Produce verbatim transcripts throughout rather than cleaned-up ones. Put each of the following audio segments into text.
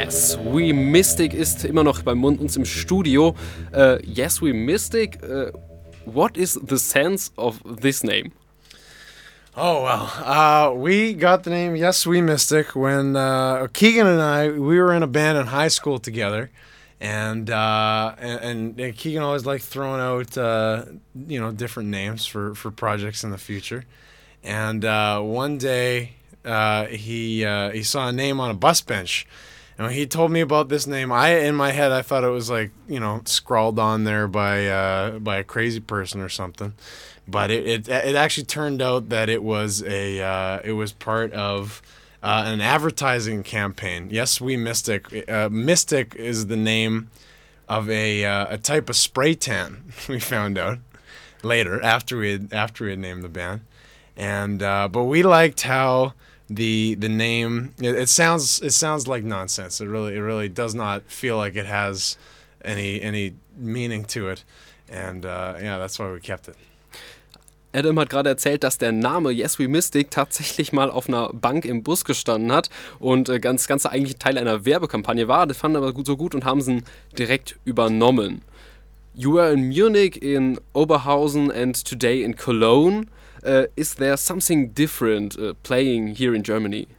Yes We Mystic ist immer noch bei uns im Studio. Uh, Yes We Mystic, uh, what is the sense of this name? Oh, well, uh, we got the name Yes We Mystic when uh, Keegan and I, we were in a band in high school together. And, uh, and and Keegan always liked throwing out, uh, you know, different names for, for projects in the future. And uh, one day uh, he uh, he saw a name on a bus bench. And when he told me about this name, I in my head I thought it was like, you know, scrawled on there by uh, by a crazy person or something. But it, it it actually turned out that it was a uh, it was part of uh, an advertising campaign. Yes We Mystic. Uh, Mystic is the name of a uh, a type of spray tan. We found out later after we had, after we had named the band. And uh, but we liked how the the name it, it sounds it sounds like nonsense. It really it really does not feel like it has any any meaning to it. And uh, yeah, that's why we kept it. Adam hat gerade erzählt, dass der Name Yes We Mystic tatsächlich mal auf einer Bank im Bus gestanden hat und äh, ganz Ganze eigentlich Teil einer Werbekampagne war. Das fanden aber gut, so gut und haben sie direkt übernommen. You were in Munich, in Oberhausen and today in Cologne. Uh, is there something different uh, playing here in Germany?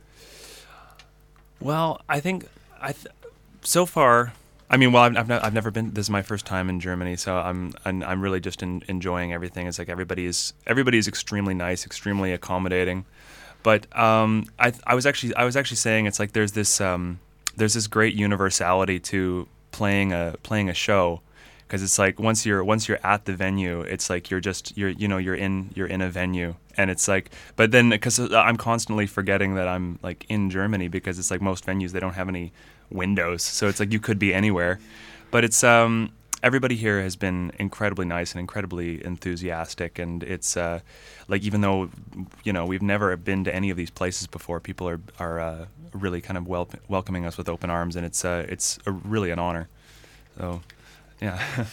Well, I think I th- so far. I mean, well, I've I've, ne- I've never been. This is my first time in Germany, so I'm I'm, I'm really just in, enjoying everything. It's like everybody is everybody is extremely nice, extremely accommodating. But um, I I was actually I was actually saying it's like there's this um, there's this great universality to playing a playing a show. Because it's like once you're once you're at the venue, it's like you're just you're you know you're in you're in a venue, and it's like but then because I'm constantly forgetting that I'm like in Germany because it's like most venues they don't have any windows, so it's like you could be anywhere, but it's um everybody here has been incredibly nice and incredibly enthusiastic, and it's uh, like even though you know we've never been to any of these places before, people are are uh, really kind of wel- welcoming us with open arms, and it's uh, it's a, really an honor. So. Ja.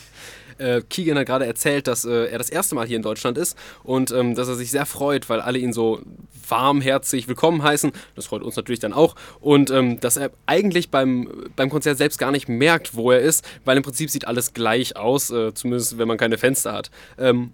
Äh, Keegan hat gerade erzählt, dass äh, er das erste Mal hier in Deutschland ist und ähm, dass er sich sehr freut, weil alle ihn so warmherzig willkommen heißen. Das freut uns natürlich dann auch. Und ähm, dass er eigentlich beim, beim Konzert selbst gar nicht merkt, wo er ist, weil im Prinzip sieht alles gleich aus, äh, zumindest wenn man keine Fenster hat. Ähm,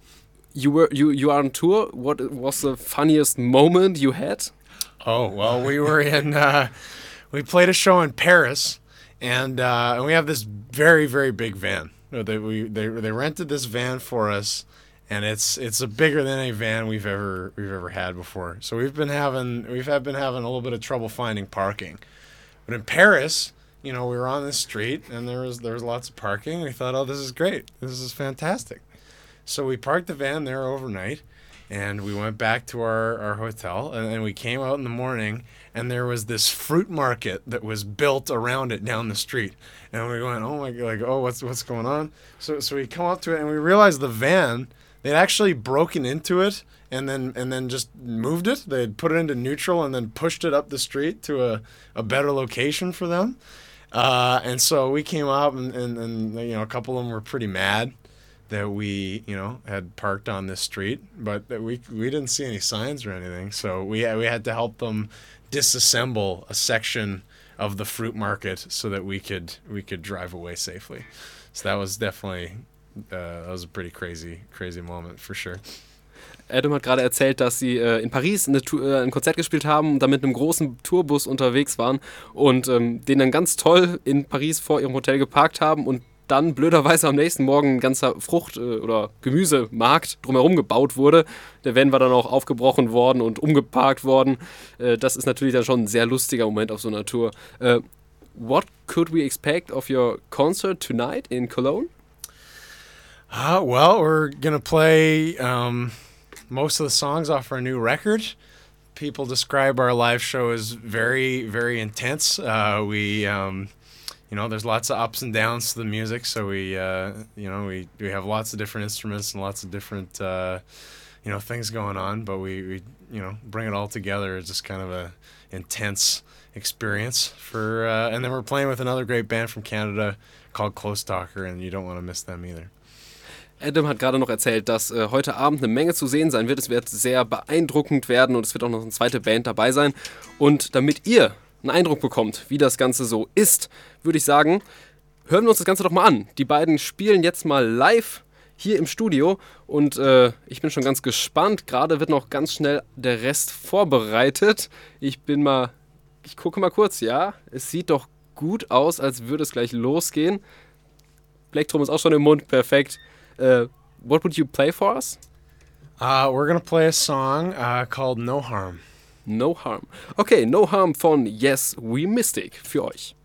you, were, you, you are on tour. What was the funniest moment you had? Oh, well, we were in, uh, we played a show in Paris. And uh, and we have this very very big van. They we they they rented this van for us, and it's it's a bigger than any van we've ever we've ever had before. So we've been having we've had been having a little bit of trouble finding parking. But in Paris, you know, we were on this street and there was there was lots of parking. We thought, oh, this is great. This is fantastic. So we parked the van there overnight, and we went back to our, our hotel, and, and we came out in the morning, and there was this fruit market that was built around it down the street. And we went, oh my god, like, oh, what's what's going on? So so we come up to it, and we realized the van, they'd actually broken into it, and then and then just moved it. They'd put it into neutral, and then pushed it up the street to a, a better location for them. Uh, and so we came up, and, and, and you know, a couple of them were pretty mad that we, you know, had parked on this street, but that we we didn't see any signs or anything. So we we had to help them disassemble a section of the fruit market so that we could we could drive away safely. So that was definitely uh, that was a pretty crazy crazy moment for sure. Adam hat gerade erzählt, dass sie äh, in Paris eine Tour, äh, ein Konzert gespielt haben und dann mit einem großen Tourbus unterwegs waren und ähm, den dann ganz toll in Paris vor ihrem Hotel geparkt haben und dann blöderweise am nächsten Morgen ein ganzer Frucht- äh, oder Gemüsemarkt drumherum gebaut wurde. Der Van war dann auch aufgebrochen worden und umgeparkt worden. Äh, das ist natürlich dann schon ein sehr lustiger Moment auf so einer Tour. Äh, what could we expect of your concert tonight in Cologne? Uh, well, we're gonna play um, most of the songs off our new record. People describe our live show as very, very intense. Uh, we... Um, You know, there's lots of ups and downs to the music, so we, uh, you know, we, we have lots of different instruments and lots of different, uh, you know, things going on, but we, we, you know, bring it all together. It's just kind of a intense experience for, uh, and then we're playing with another great band from Canada called Close Talker, and you don't want to miss them either. Adam hat gerade noch erzählt, dass äh, heute Abend eine Menge zu sehen sein wird. Es wird sehr beeindruckend werden und es wird auch noch eine zweite Band dabei sein. Und damit ihr einen Eindruck bekommt, wie das Ganze so ist, würde ich sagen, hören wir uns das Ganze doch mal an. Die beiden spielen jetzt mal live hier im Studio und äh, ich bin schon ganz gespannt. Gerade wird noch ganz schnell der Rest vorbereitet. Ich bin mal, ich gucke mal kurz, ja, es sieht doch gut aus, als würde es gleich losgehen. Plektrum ist auch schon im Mund, perfekt. Uh, what would you play for us? Uh, we're gonna play a song uh, called No Harm. No Harm. Okay, No Harm von Yes We Mystic für euch.